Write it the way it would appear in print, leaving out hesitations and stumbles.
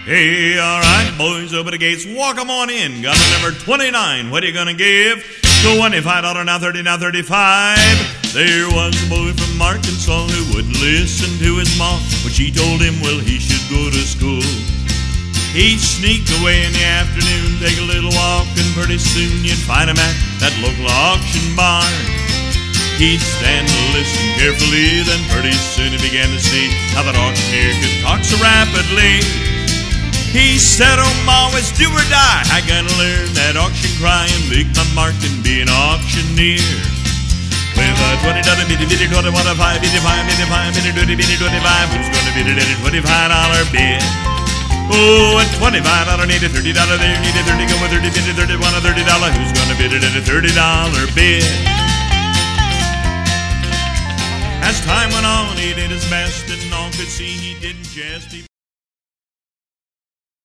Hey, all right, boys, open the gates, walk 'em on in. Got a number 29, what are you gonna give? $25 now, 30 now, 35. There was a boy from Arkansas who wouldn't listen to his mom when she told him, well, he should go to school. He'd sneak away in the afternoon, take a little walk, and pretty soon you'd find him at that local auction barn. He'd stand and listen carefully, then pretty soon he began to see how that auctioneer could talk so rapidly. He said, oh, Ma, it's do or die. I gotta learn that auction cry and make my mark and be an auctioneer. With a $20 bitty bitty 20, 25, bitty 5, bitty 5, bitty 20, bitty 25, who's gonna bid it at a $25 bid? Oh, a $25 need a $30 there, need a 30, go with 30, bid a 30, want a $30, who's gonna bid it at a $30 bid? As time went on, he did his best, and all could see he didn't jest.